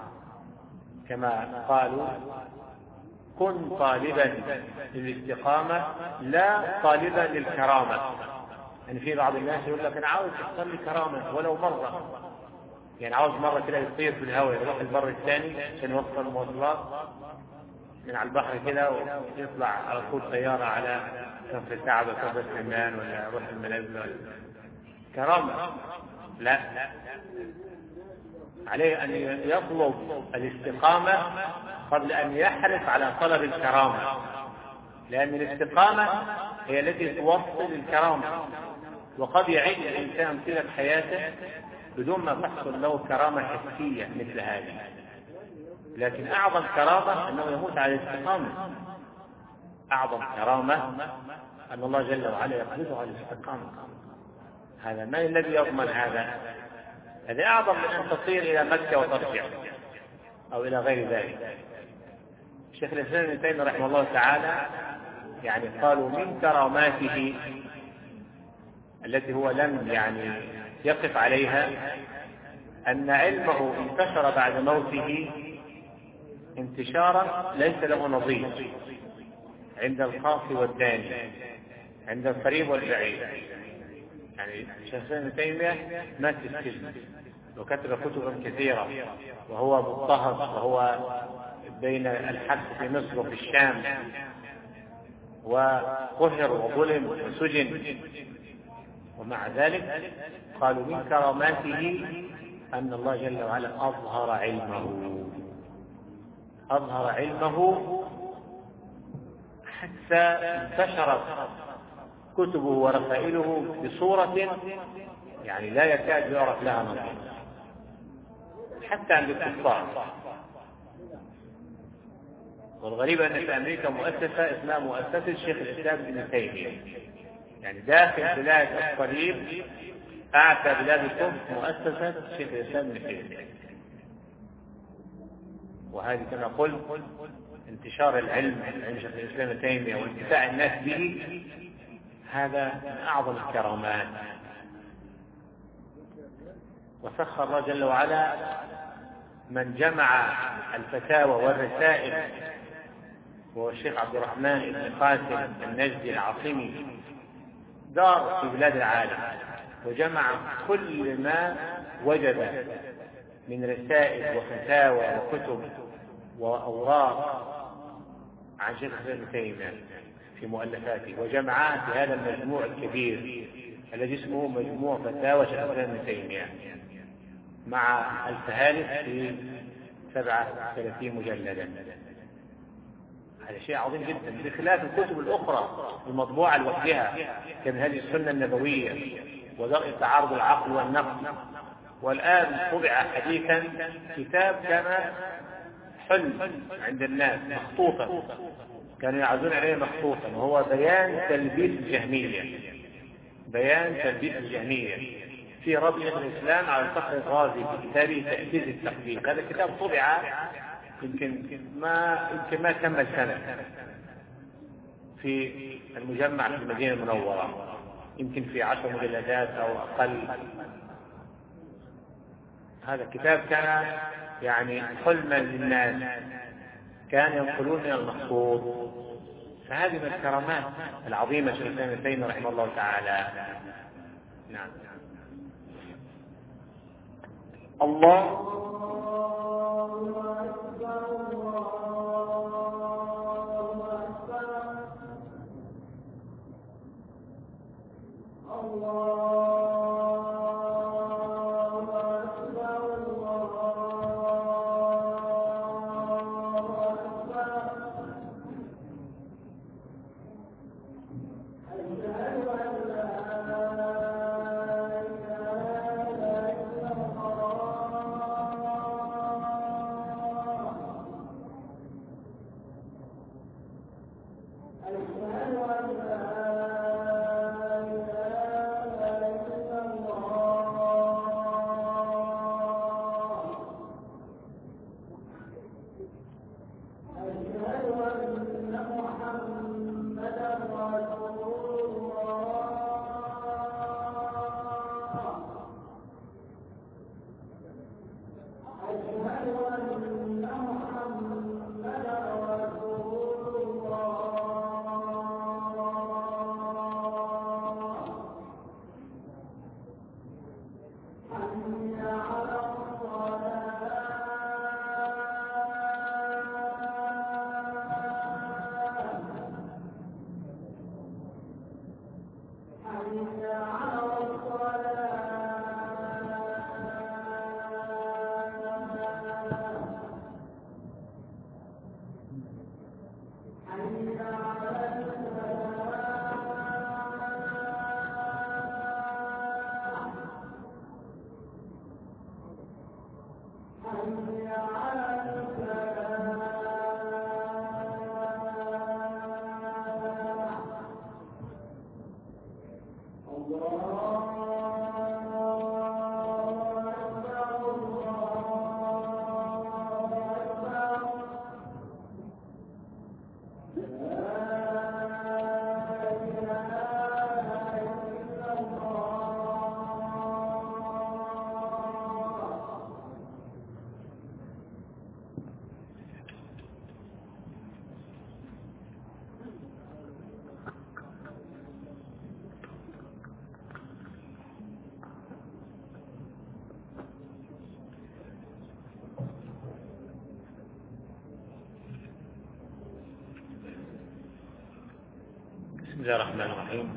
Speaker 1: كما قالوا: كن طالبا للاستقامة لا طالبا للكرامة. يعني في بعض الناس يقول لك أنا عاوز أحصل لي كرامة ولو مرة، يعني عاوز مرة كده يطير في الهواء يروح البر الثاني عشان يوصل المواصلات من على البحر كده ويطلع على طول طيارة على كفر الكعبة كفر السمان ولا يروح المنازل ولا كرامة. لا، عليه أن يطلب الاستقامة قبل أن يحرص على طلب الكرامة، لأن الاستقامة هي التي توصل الكرامة. وقد يعيش الإنسان طيلة حياته بدون ما تحصل له كرامة حسية مثل هذه، لكن أعظم كرامة أنه يموت على الاستقامة. أعظم كرامة أن الله جل وعلا يقبضه على الاستقامة. هذا ما الذي يضمن هذا؟ هذا أعظم من أن تصير إلى مكة وترجع أو إلى غير ذلك. الشيخ الإسلام ابن تيمية رحمه الله تعالى يعني قالوا من كراماته التي هو لم يعني يقف عليها أن علمه انتشر بعد موته انتشارا ليس له نظير عند الخاص والداني، عند القريب والبعيد. يعني الشيخ ابن تيمية مات في السجن وكتب كتبا كثيرة وهو مضطهد وهو بين الحبس في مصر وفي الشام، وقهر وظلم وسجن، ومع ذلك قالوا من كراماته أن الله جل وعلا أظهر علمه أظهر علمه حتى انتشرت كتبه ورسائله بصورة يعني لا يكاد يعرف لها نظير حتى عند الكفار. والغريب أن في أمريكا مؤسسة اسمها مؤسسة الشيخ الإسلام ابن تيمية، يعني داخل بلاد الصليب أعتى بلاد الكفر مؤسسة الشيخ الإسلام ابن تيمية. وهذه كما قلت انتشار العلم عند شيخ الإسلام ابن تيمية وانتفاع الناس به هذا من أعظم الكرامات. وسخر الله جل وعلا من جمع الفتاوى والرسائل وهو الشيخ عبد الرحمن بن قاسم النجدي العاصمي، دار في بلاد العالم وجمع كل ما وجد من رسائل وفتاوى وكتب وأوراق عن شيخ ابن تيمية في مؤلفاته، وجمعها في هذا المجموع الكبير الذي اسمه مجموع فتاوى شيخ ابن تيمية مع الفهارس في سبعة وثلاثين مجلدا. هذا شيء عظيم جدا، بخلاف الكتب الأخرى المطبوعة لوحدها كمنهج السنة النبوية ودرء تعارض العقل والنقل. والآن طبع حديثا كتاب كان حلم عند الناس مخطوطا، كانوا يعزون عليه مخطوطا، وهو بيان تلبيس الجهمية بيان تلبيس الجهمية في رد الإسلام على الفخر الرازي في كتابه تأسيس التقدير. هذا الكتاب طبع يمكن ما يمكن ما كمل سنة في المجمع في المدينة المنورة، يمكن في عشر مجلدات أو أقل. هذا الكتاب كان يعني حلما للناس، كان ينقلون من المخطوط. فهذه من الكرامات العظيمة شيخ ابن تيمية رحمه الله تعالى. نعم.
Speaker 3: الله
Speaker 1: بسم الله الرحمن الرحيم.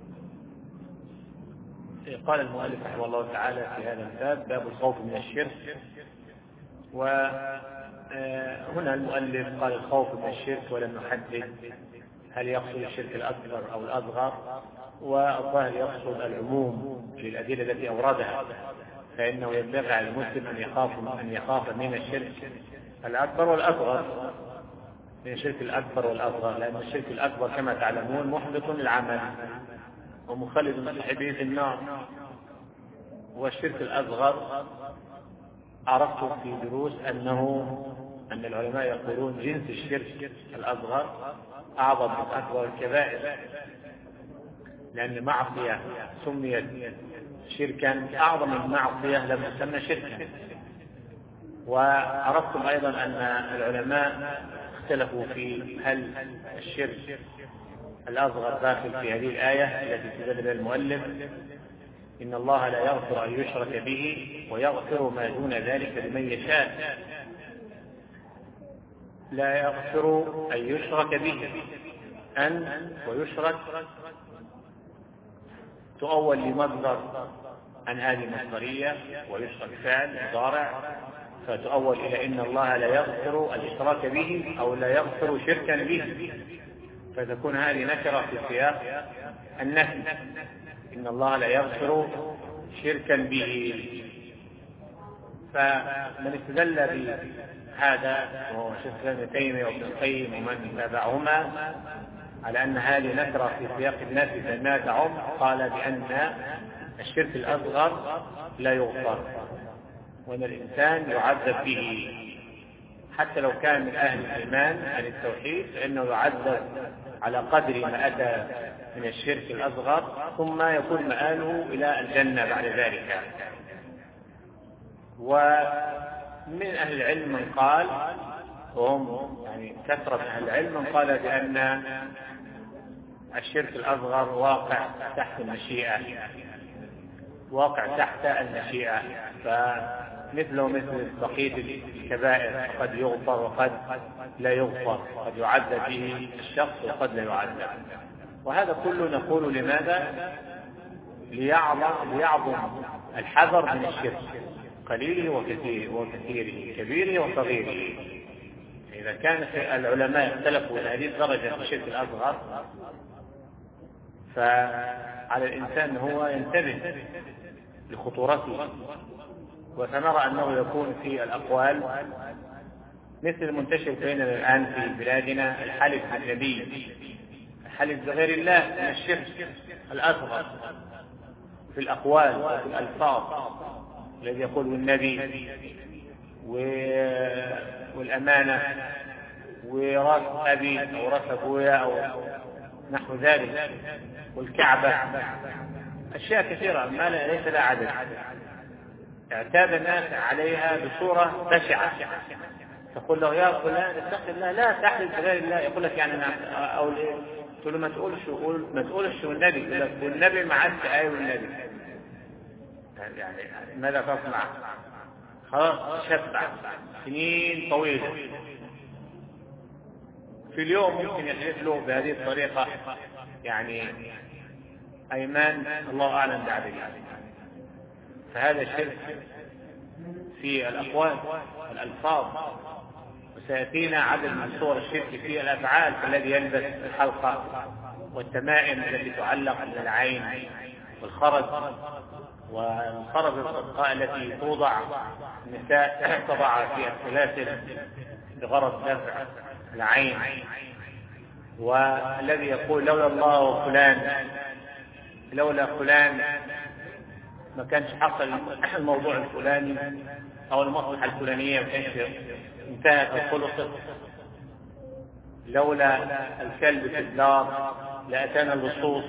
Speaker 1: قال المؤلف رحمه الله تعالى في هذا الباب: باب الخوف من الشرك. وهنا المؤلف قال الخوف من الشرك ولم يحدد هل يقصد الشرك الأكبر أو الأصغر، والظاهر يقصد العموم للأدلة التي أوردها، فإنه ينبغي على المسلم أن يخاف أن يخاف من الشرك الأكبر والأصغر، من الشرك الأكبر والأصغر، لأن الشرك الأكبر كما تعلمون محبط للعمل ومخلد صاحبه في النار، والشرك الأصغر عرفت في دروس أنه أن العلماء يقولون جنس الشرك الأصغر أعظم من أكبر الكبائر، لأن معصية سميت شركا أعظم من معصية لم تسمى شركا. وعرفتم أيضا أن العلماء اختلفوا في هل الشرك الأصغر داخل في هذه الآية التي استدل بها المؤلف: إن الله لا يغفر أن يشرك به ويغفر ما دون ذلك لمن يشاء. لا يغفر أن يشرك به، أن ويشرك تؤول لمصدر عن هذه المصدرية، ويشرك فعل مضارع، فتؤول إلى إن الله لا يغفر الإشراك به أو لا يغفر شركا به، فتكون هذه نكرة في سياق النفي: إن الله لا يغفر شركا به. فمن استدل بهذا وهو شيخ ابن تيمية وابن القيم ومن تابعهما على أن هذه نكرة في سياق النفي فما تعم، قال بأن الشرك الأصغر لا يغفر، وأن الإنسان يعذب به حتى لو كان من أهل الإيمان عن التوحيد، فإنه يعذب على قدر ما أتى من الشرك الأصغر، ثم يكون مآله إلى الجنة بعد ذلك. ومن أهل العلم من قال، وهم يعني كثرة أهل العلم، من قال بأن الشرك الأصغر واقع تحت المشيئة، واقع تحت المشيئة، فمثله مثل بقية الكبائر قد يغفر وقد لا يغفر، قد يعذب به الشخص وقد لا يعذب. وهذا كله نقول لماذا؟ ليعظم, ليعظم الحذر من الشرك، قليله وكثيره وكثيره، كبيره وصغيره. إذا كان العلماء اختلفوا إلى هذه الدرجة في الشرك الأصغر، فعلى الإنسان هو ينتبه لخطورته. وسنرى أنه يكون في الأقوال مثل المنتشر بيننا الآن في بلادنا، الحلف بالنبي، الحلف بغير الله من الشرك الأصغر في الأقوال وفي الألفاظ، الذي يقول النبي والأمانة وراس أبي أو راس أبويا أو نحو ذلك، والكعبة، أشياء كثيرة ما ليس لها عدد. اعتاد الناس عليها بصورة بشعة. تقول له يا فلان اتق الله، لا تحلف بغير الله، يقول لك يعني أنا أو تقول له ما تقولش قول ما تقولش والنبي، يقول لك والنبي معك آية والنبي، يعني ماذا تصنع؟ خلاص شبع سنين طويلة. في اليوم ممكن يحلف له بهذه الطريقة يعني أيمان الله أعلم بعدها. فهذا الشرك في الأقوال والألفاظ، وسيأتينا عدد من صور الشرك في الأفعال كالذي يلبس الحلقة والتمائم التي تعلق على العين والخرز والخرز الصدقاء التي توضع النساء تضع في السلاسل بغرض دفع العين، والذي يقول لولا الله وفلان، لولا فلان ما كانش حصل الموضوع الفلاني او المصلحة الفلانية، ما كانش انتهت الخلق، لولا الكلب في الدار لأتانا اللصوص،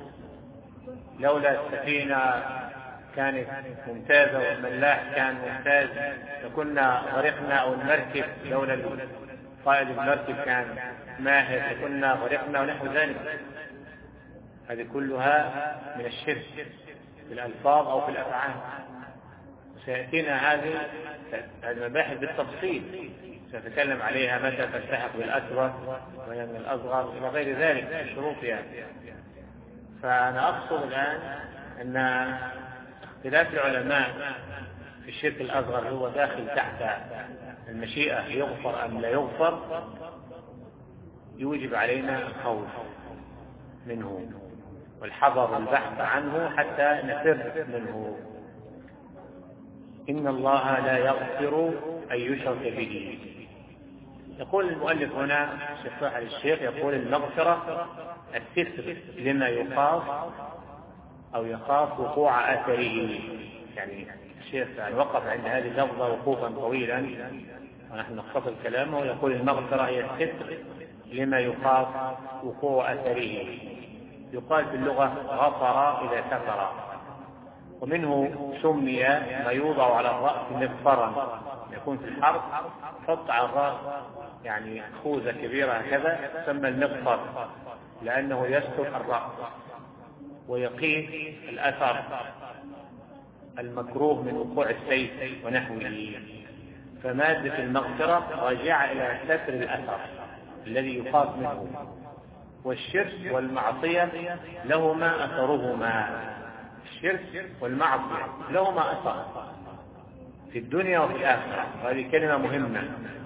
Speaker 1: لولا السفينة كانت ممتازة والملاح كان ممتاز لكنا غرقنا، او المركب لولا قائد المركب كان ماهر لكنا غرقنا ونحو ذلك. هذه كلها من الشرك في الألفاظ أو في الأفعال. سيأتينا هذه المباحث بالتفصيل، سنتكلم عليها متى تلتحق بالأكبر وهي من الأصغر إلى غير ذلك من شروطها. فأنا أقصد الآن أن اختلاف العلماء في الشرك الأصغر هو داخل تحت المشيئة يغفر أم لا يغفر، يوجب علينا الخوف منه والحذر والبحث عنه حتى نفر منه. إن الله لا يغفر أن يشرك به. يقول المؤلف هنا الشيخ صالح الشيخ يقول المغفرة الستر لما يخاف أو يخاف وقوع أثره. يعني الشيخ يعني وقف عند هذه اللفظة وقوفا طويلا ونحن نختصر كلامه، ويقول المغفرة هي الستر لما يخاف وقوع أثره. يقال في اللغة غفر إذا ستر، ومنه سمي ما يوضع على الرأس مغفرا، يكون في الحرب حط على الرأس يعني خوذة كبيرة هكذا تسمى المغفر، لأنه يستر الرأس ويقيه الأثر المكروه من وقوع السيف ونحوه. فمادة المغفرة راجعة إلى ستر الأثر الذي يخاف منه. والشرك والمعصية لهما أثرهما، الشرك والمعصية لهما أثر في الدنيا وفي الآخرة، وهذه كلمة مهمة.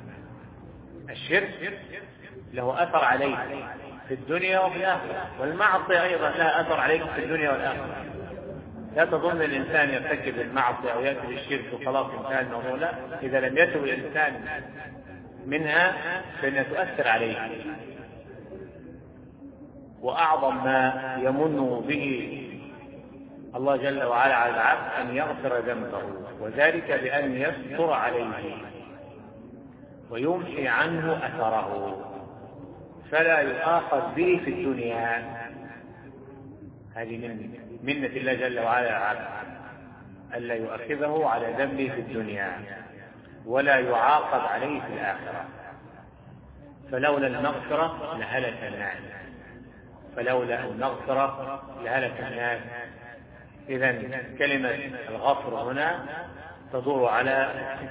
Speaker 1: الشرك له أثر عليك في الدنيا وفي الآخرة، والمعصية أيضا لها أثر عليك في الدنيا والآخرة. لا تظن الإنسان يرتكب المعصية أو يأتي بالشرك وخلاص انتهى الموضوع، لا، إذا لم يتب الإنسان منها فإنها تؤثر عليه. وأعظم ما يمن به الله جل وعلا على العبد أن يغفر ذنبه، وذلك بأن يستر عليه ويمحي عنه أثره فلا يؤاخذ به في الدنيا. هذه من منة الله جل وعلا العبد ألا يؤاخذه على ذنبه في الدنيا ولا يعاقب عليه في الآخرة. فلولا المغفرة لهلك الناس، فلولا المغفرة لهلك الناس. إذن كلمة الغفر هنا تدور على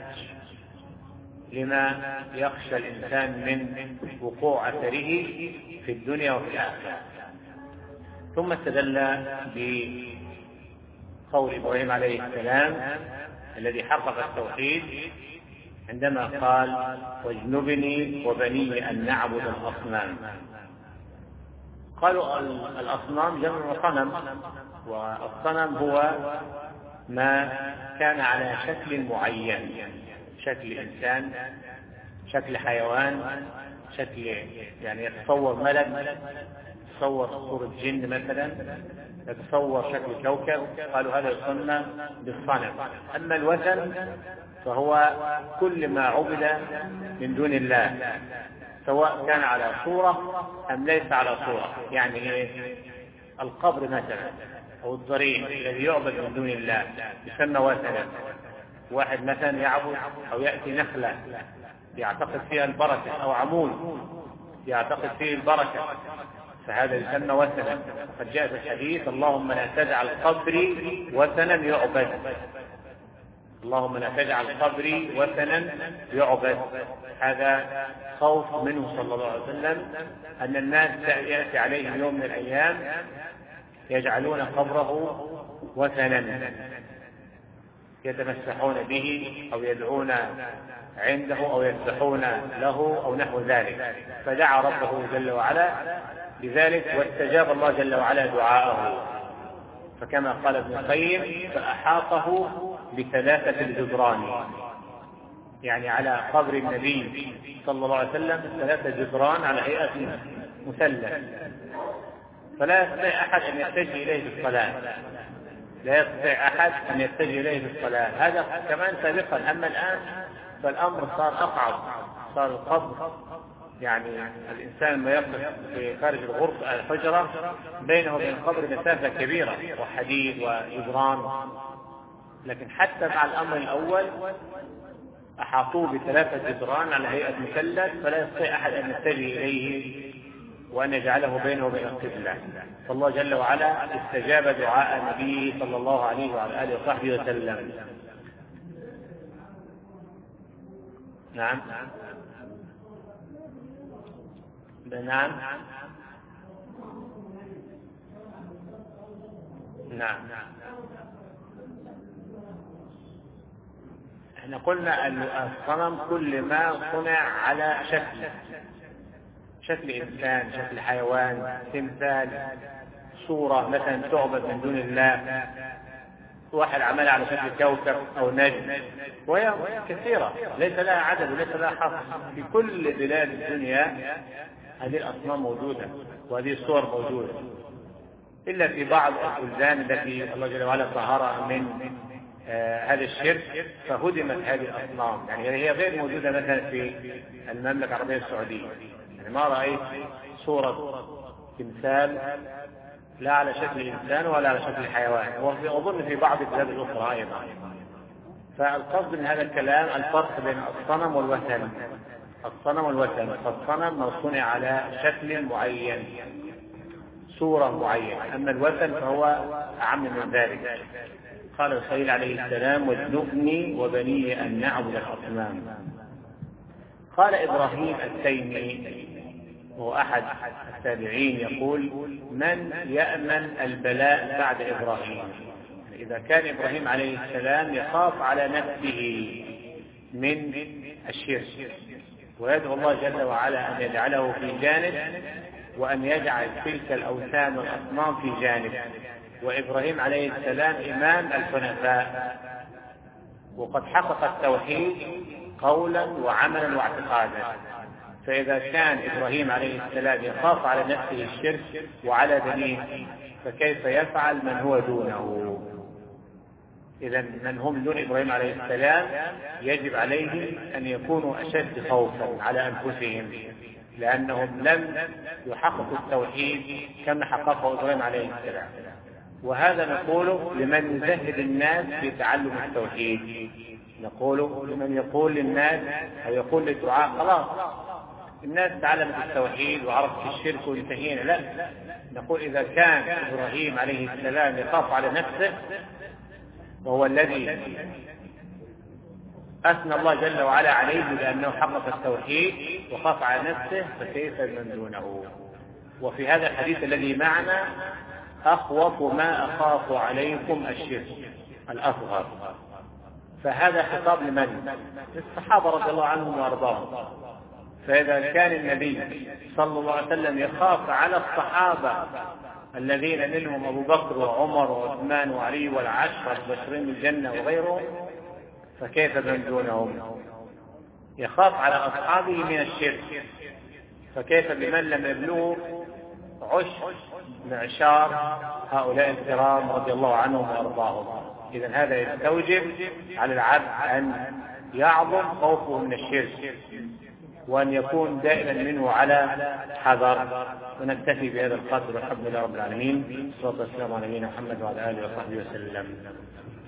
Speaker 1: لما يخشى الإنسان من وقوع أثره في الدنيا وفي الآخرة. ثم استدل بقول إبراهيم عليه السلام الذي حقق التوحيد عندما قال واجنبني وبني أن نعبد الأصنام. قالوا الأصنام جمع صنم، والصنم هو ما كان على شكل معين، شكل إنسان، شكل حيوان، شكل يعني يتصور ملك، يتصور صورة جن مثلا، يتصور شكل كوكب، قالوا هذا يسمى بالصنم. أما الوثن فهو كل ما عبد من دون الله سواء كان على صورة أم ليس على صورة، يعني القبر مثلا أو الضريح الذي يعبد من دون الله يسمى وثنا. واحد مثلا يعبد أو يأتي نخلة يعتقد فيها البركة، أو عمود يعتقد فيه البركة، فهذا يسمى وثنا. قد جاء في الحديث اللهم لا تجعل قبري وثنا يعبد، اللهم لا تجعل قبري وثنا يعبد. هذا خوف منه صلى الله عليه وسلم أن الناس يأتي عليهم يوم من الأيام يجعلون قبره وثنا يتمسحون به أو يدعون عنده أو يذبحون له أو نحو ذلك. فدعا ربه جل وعلا بذلك واستجاب الله جل وعلا دعاءه. فكما قال ابن القيم فأحاطه بثلاثة الجدران، يعني على قبر النبي صلى الله عليه وسلم ثلاثة جدران على هيئة مثلث، فلا يستطيع أحد أن يتجه إليه في الصلاة، لا يستطيع أحد أن يتجه إليه في الصلاة. هذا كمان سابقا. أما الآن فالأمر صار أصعب، صار القبر يعني الإنسان ما يقف في خارج الغرفة الحجرة بينه وبين القبر مسافة كبيرة وحديد وجدران. لكن حتى مع الأمر الأول أحاطوه بثلاثة جدران على هيئة مثلث، فلا يستطيع أحد أن يتجه إليه وأن يجعله بينه وبين القبلة. فالله جل وعلا استجاب دعاء النبي صلى الله عليه وعلى آله وصحبه وسلم. نعم نعم نعم احنا قلنا أن الصنم كل ما صنع على شكل شكل إنسان، شكل حيوان، تمثال، صورة مثلا تعبد من دون الله، واحد عملها على شكل كوكب أو نجم، وهي كثيرة ليس لها عدد وليس لها حصر. في كل بلاد الدنيا هذه الأصنام موجودة وهذه الصور موجودة، إلا في بعض البلدان التي الله جل وعلا طهرها من آه هذا الشرك فهدمت هذه الأصنام. يعني هي غير موجودة مثلا في المملكة العربية السعودية، يعني ما رأيت صورة تمثال لا على شكل إنسان ولا على شكل حيوان، وأظن في بعض البلاد الأخرى أيضا. فالقصد من هذا الكلام الفرق بين الصنم والوثن. الصنم والوثن، فالصنم ما صنع على شكل معين، صورة معينة، أما الوثن فهو أعم من ذلك. قال الخليل عليه السلام واجنبني وبني أن نعبد الأصنام. قال إبراهيم التيمي وهو أحد التابعين يقول من يأمن البلاء بعد إبراهيم؟ إذا كان إبراهيم عليه السلام يخاف على نفسه من الشرك ويدعو الله جل وعلا أن يجعله في جانب وأن يجعل تلك الأوثان والأصنام في جانب، وإبراهيم عليه السلام إمام الحنفاء وقد حقق التوحيد قولا وعملا واعتقادا. فإذا كان إبراهيم عليه السلام يخاف على نفسه الشرك وعلى بنيه فكيف يفعل من هو دونه؟ إذا من هم دون إبراهيم عليه السلام يجب عليهم أن يكونوا أشد خوفا على أنفسهم، لأنهم لم يحققوا التوحيد كما حققه إبراهيم عليه السلام. وهذا نقوله لمن يزهد الناس في تعلم التوحيد، نقوله لمن يقول للناس أو يقول للدعاء خلاص الناس تعلمت التوحيد وعرفت الشرك وانتهينا. لا، نقول إذا كان إبراهيم عليه السلام يخاف على نفسه وهو الذي أثنى الله جل وعلا عليه بأنه حقق التوحيد وخاف على نفسه، فكيف من دونه؟ وفي هذا الحديث الذي معنا أخوف ما أخاف عليكم الشرك الأصغر، فهذا خطاب لمن؟ للصحابة رضي الله عنهم وأرضاهم. فإذا كان النبي صلى الله عليه وسلم يخاف على الصحابة الذين منهم أبو بكر وعمر وعثمان وعلي والعشرة المبشرين بالجنة وغيرهم، فكيف من دونهم؟ يخاف على أصحابه من الشرك، فكيف بمن لم يبلغوا عشر معشار هؤلاء الكرام رضي الله عنهم وأرضاهم؟ إذن هذا يستوجب على العبد أن يعظم خوفه من الشرك وأن يكون دائما منه على حذر. ونكتفي بهذا القدر والحمد لله رب العالمين، والصلاة والسلام على نبينا محمد وعلى آله وصحبه وسلم.